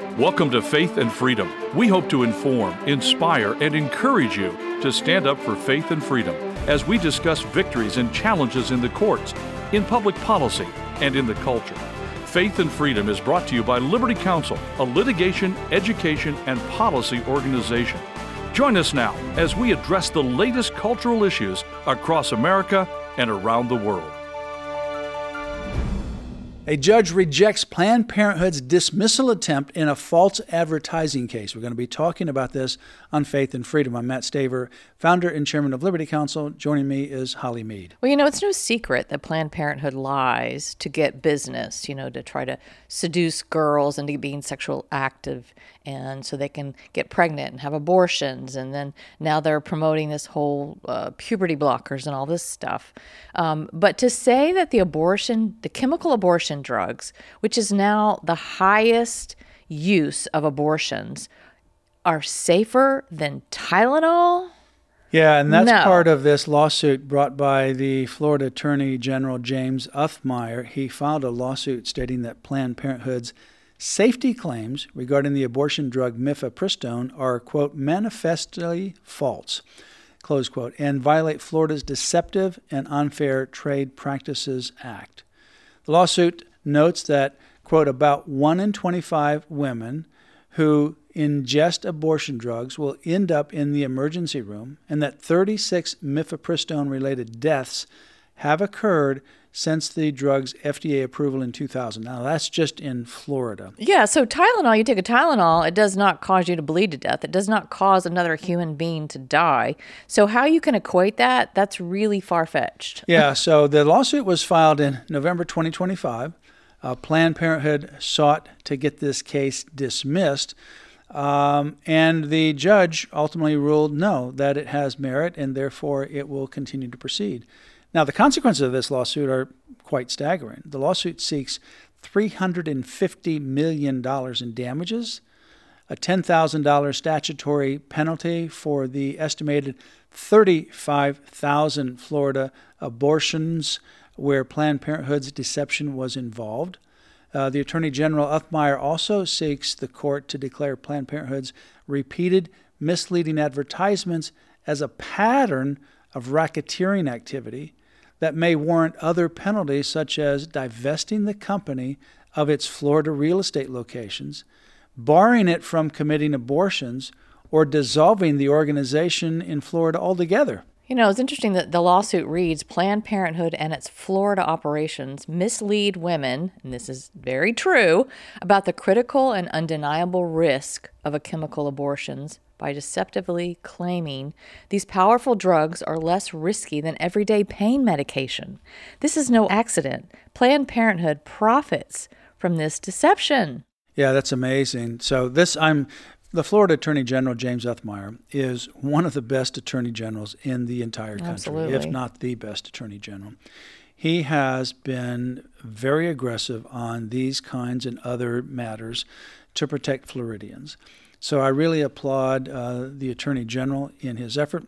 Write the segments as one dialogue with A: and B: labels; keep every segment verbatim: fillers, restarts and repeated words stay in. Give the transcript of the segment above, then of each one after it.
A: Welcome to Faith and Freedom. We hope to inform, inspire, and encourage you to stand up for faith and freedom as we discuss victories and challenges in the courts, in public policy, and in the culture. Faith and Freedom is brought to you by Liberty Counsel, a litigation, education, and policy organization. Join us now as we address the latest cultural issues across America and around the world.
B: A judge rejects Planned Parenthood's dismissal attempt in a false advertising case. We're going to be talking about this on Faith and Freedom. I'm Matt Staver, founder and chairman of Liberty Counsel. Joining me is Holly Mead.
C: Well, you know, it's no secret that Planned Parenthood lies to get business, you know, to try to seduce girls into being sexual active, and so they can get pregnant and have abortions. And then now they're promoting this whole uh, puberty blockers and all this stuff. Um, but to say that the abortion, the chemical abortion drugs, which is now the highest use of abortions, are safer than Tylenol?
B: Yeah, and that's
C: No.
B: part of this lawsuit brought by the Florida Attorney General James Othmeyer. He filed a lawsuit stating that Planned Parenthood's safety claims regarding the abortion drug mifepristone are, quote, manifestly false, close quote, and violate Florida's Deceptive and Unfair Trade Practices Act. The lawsuit notes that, quote, about one in twenty-five women who ingest abortion drugs will end up in the emergency room, and that thirty-six mifepristone-related deaths have occurred since the drug's F D A approval in two thousand. Now, that's just in Florida.
C: Yeah, so Tylenol, you take a Tylenol, it does not cause you to bleed to death. It does not cause another human being to die. So how you can equate that, that's really far-fetched.
B: Yeah, so the lawsuit was filed in November twenty twenty-five. Uh, Planned Parenthood sought to get this case dismissed, um, and the judge ultimately ruled no, that it has merit, and therefore it will continue to proceed. Now, the consequences of this lawsuit are quite staggering. The lawsuit seeks three hundred fifty million dollars in damages, a ten thousand dollars statutory penalty for the estimated thirty-five thousand Florida abortions where Planned Parenthood's deception was involved. Uh, the Attorney General Othmeyer also seeks the court to declare Planned Parenthood's repeated misleading advertisements as a pattern of racketeering activity that may warrant other penalties, such as divesting the company of its Florida real estate locations, barring it from committing abortions, or dissolving the organization in Florida altogether.
C: You know, it's interesting that the lawsuit reads, Planned Parenthood and its Florida operations mislead women, and this is very true, about the critical and undeniable risk of a chemical abortions by deceptively claiming these powerful drugs are less risky than everyday pain medication. This is no accident. Planned Parenthood profits from this deception.
B: Yeah, that's amazing. So this, I'm... The Florida Attorney General, James Othmeyer, is one of the best attorney generals in the entire country,
C: Absolutely.
B: if not the best attorney general. He has been very aggressive on these kinds and other matters to protect Floridians. So I really applaud uh, the Attorney General in his effort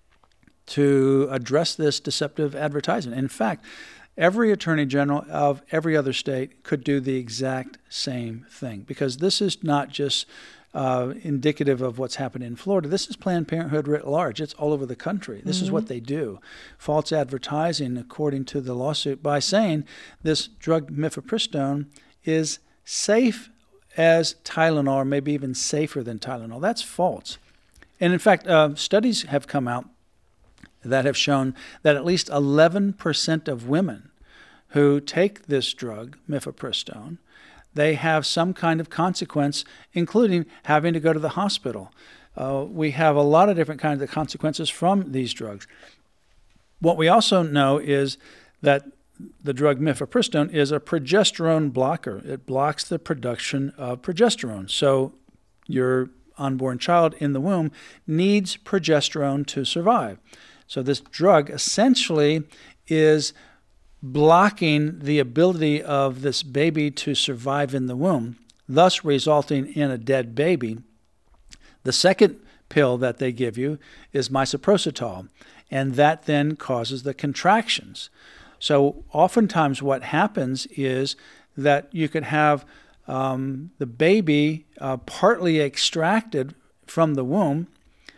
B: to address this deceptive advertising. In fact, every Attorney General of every other state could do the exact same thing, because this is not just Uh, indicative of what's happened in Florida. This is Planned Parenthood writ large. It's all over the country. This mm-hmm. is what they do. False advertising, according to the lawsuit, by saying this drug mifepristone is safe as Tylenol, or maybe even safer than Tylenol. That's false. And in fact, uh, studies have come out that have shown that at least eleven percent of women who take this drug, mifepristone, they have some kind of consequence, including having to go to the hospital. Uh, we have a lot of different kinds of consequences from these drugs. What we also know is that the drug mifepristone is a progesterone blocker. It blocks the production of progesterone. So your unborn child in the womb needs progesterone to survive. So this drug essentially is blocking the ability of this baby to survive in the womb, thus resulting in a dead baby. The second pill that they give you is misoprostol, and that then causes the contractions. So oftentimes what happens is that you could have um, the baby uh, partly extracted from the womb,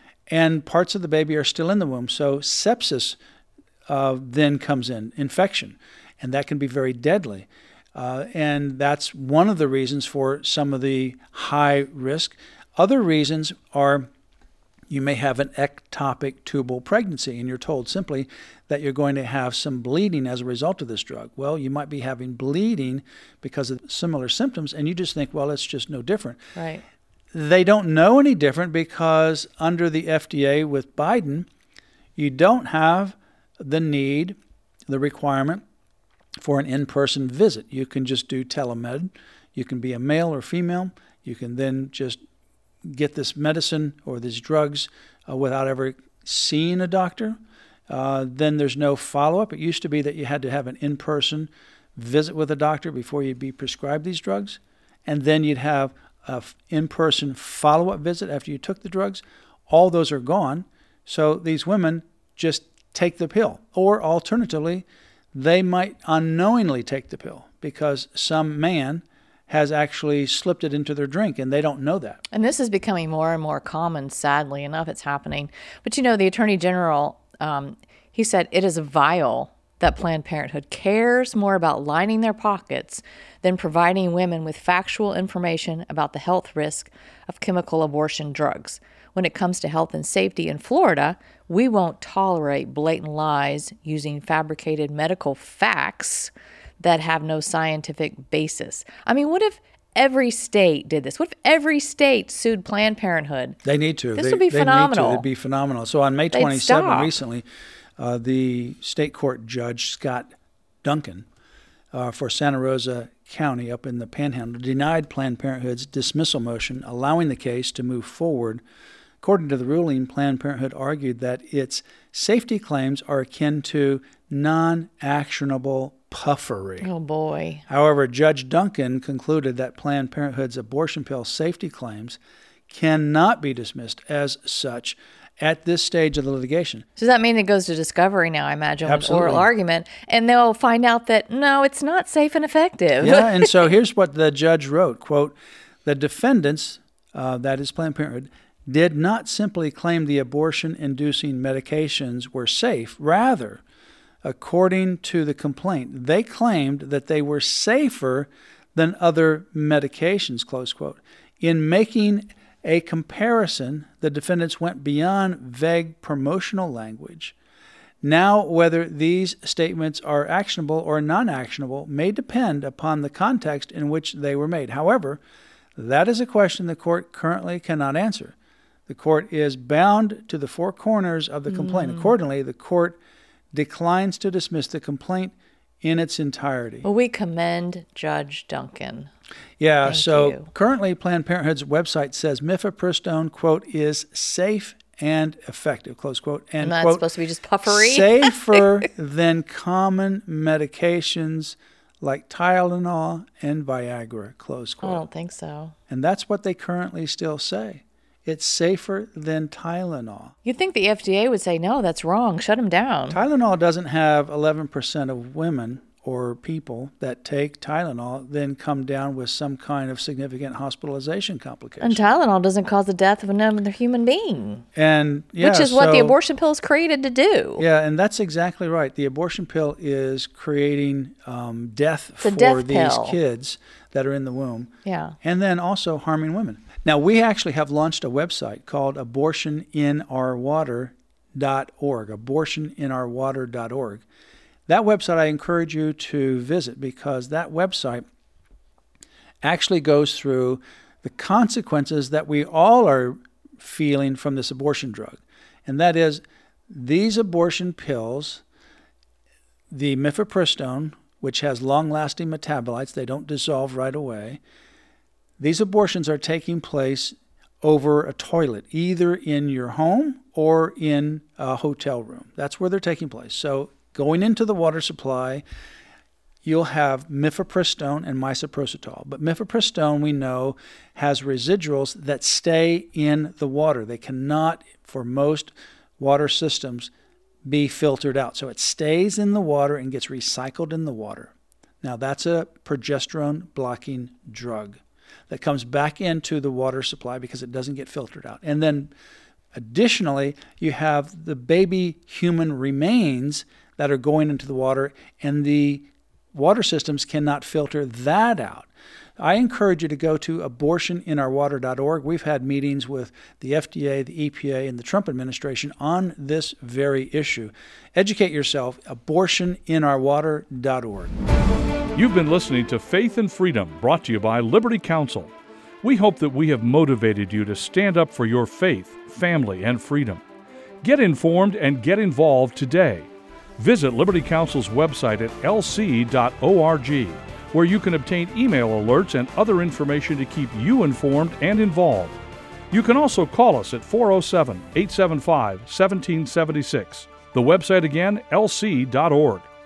B: and parts of the baby are still in the womb. So sepsis uh, then comes in, infection, and that can be very deadly. Uh, and that's one of the reasons for some of the high risk. Other reasons are you may have an ectopic tubal pregnancy, and you're told simply that you're going to have some bleeding as a result of this drug. Well, you might be having bleeding because of similar symptoms, and you just think, well, it's just no different.
C: Right.
B: They don't know any different because under the F D A with Biden, you don't have the need, the requirement for an in-person visit. You can just do telemed. You can be a male or female. You can then just get this medicine or these drugs uh, without ever seeing a doctor. Uh, then there's no follow-up. It used to be that you had to have an in-person visit with a doctor before you'd be prescribed these drugs. And then you'd have an in-person follow-up visit after you took the drugs. All those are gone. So these women just take the pill. Or alternatively, they might unknowingly take the pill because some man has actually slipped it into their drink, and they don't know that.
C: And this is becoming more and more common, sadly enough, it's happening. But you know, the Attorney General, um, he said it is vile that Planned Parenthood cares more about lining their pockets than providing women with factual information about the health risk of chemical abortion drugs. When it comes to health and safety in Florida, we won't tolerate blatant lies using fabricated medical facts that have no scientific basis. I mean, what if every state did this? What if every state sued Planned Parenthood?
B: They need to.
C: This
B: they,
C: would be
B: they
C: phenomenal.
B: Need to. It'd be phenomenal. So on May
C: They'd
B: twenty-seventh,
C: stop.
B: recently, uh, the state court judge, Scott Duncan, uh, for Santa Rosa County up in the Panhandle, denied Planned Parenthood's dismissal motion, allowing the case to move forward. According to the ruling, Planned Parenthood argued that its safety claims are akin to non-actionable puffery.
C: Oh, boy.
B: However, Judge Duncan concluded that Planned Parenthood's abortion pill safety claims cannot be dismissed as such at this stage of the litigation.
C: Does that mean it goes to discovery now, I imagine, with
B: Absolutely.
C: oral argument, and they'll find out that, no, it's not safe and effective?
B: Yeah, and so here's what the judge wrote, quote, the defendants, uh, that is Planned Parenthood, did not simply claim the abortion-inducing medications were safe. Rather, according to the complaint, they claimed that they were safer than other medications, close quote. In making a comparison, the defendants went beyond vague promotional language. Now, whether these statements are actionable or non-actionable may depend upon the context in which they were made. However, that is a question the court currently cannot answer. The court is bound to the four corners of the complaint. Mm. Accordingly, the court declines to dismiss the complaint in its entirety.
C: Well, we commend Judge Duncan.
B: Yeah,
C: Thank
B: so
C: you.
B: Currently Planned Parenthood's website says mifepristone, quote, is safe and effective, close quote. And,
C: and that's
B: quote,
C: supposed to be just puffery?
B: safer than common medications like Tylenol and Viagra, close quote.
C: I don't think so.
B: And that's what they currently still say. It's safer than Tylenol.
C: You'd think the F D A would say, no, that's wrong. Shut them down.
B: Tylenol doesn't have eleven percent of women or people that take Tylenol then come down with some kind of significant hospitalization complication.
C: And Tylenol doesn't cause the death of another human being.
B: And yeah,
C: which is what
B: so,
C: the abortion pill is created to do.
B: Yeah, and that's exactly right. The abortion pill is creating um, death
C: it's a
B: for
C: death
B: these
C: pill.
B: kids that are in the womb.
C: Yeah.
B: And then also harming women. Now, we actually have launched a website called abortion in our water dot org, abortion in our water dot org. That website I encourage you to visit because that website actually goes through the consequences that we all are feeling from this abortion drug. And that is these abortion pills, the mifepristone, which has long-lasting metabolites, they don't dissolve right away. These abortions are taking place over a toilet, either in your home or in a hotel room. That's where they're taking place. So going into the water supply, you'll have mifepristone and misoprostol. But mifepristone, we know, has residuals that stay in the water. They cannot, for most water systems, be filtered out. So it stays in the water and gets recycled in the water. Now, that's a progesterone blocking drug that comes back into the water supply because it doesn't get filtered out. And then additionally, you have the baby human remains that are going into the water, and the water systems cannot filter that out. I encourage you to go to abortion in our water dot org. We've had meetings with the F D A, the E P A, and the Trump administration on this very issue. Educate yourself, abortion in our water dot org.
A: You've been listening to Faith and Freedom, brought to you by Liberty Counsel. We hope that we have motivated you to stand up for your faith, family, and freedom. Get informed and get involved today. Visit Liberty Counsel's website at L C dot org, where you can obtain email alerts and other information to keep you informed and involved. You can also call us at four oh seven, eight seven five, one seven seven six. The website again, L C dot org.